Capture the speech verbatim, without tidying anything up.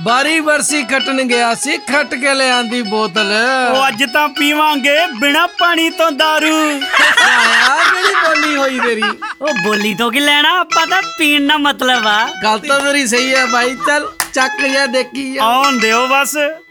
ਬਾਰੀ ਬਰਸੀ ਖੱਟਣ ਗਿਆ ਸੀ, ਖੱਟ ਕੇ ਲਿਆਂਦੀ ਬੋਤਲ। ਉਹ ਅੱਜ ਤਾਂ ਪੀਵਾਂਗੇ ਬਿਨਾ ਪਾਣੀ ਤੋਂ ਦਾਰੂ। ਆਇਆ ਕਿਹੜੀ ਬੋਲੀ ਹੋਈ ਤੇਰੀ? ਉਹ ਬੋਲੀ ਤੋਂ ਕੀ ਲੈਣਾ, ਆਪਾਂ ਤਾਂ ਪੀਣ ਦਾ ਮਤਲਬ ਆ। ਗੱਲ ਤਾਂ ਤੇਰੀ ਸਹੀ ਹੈ ਬਾਈ, ਚੱਲ ਚੱਕ ਜਾ ਦੇਖੀ ਆਉਣ ਦਿਓ ਬਸ।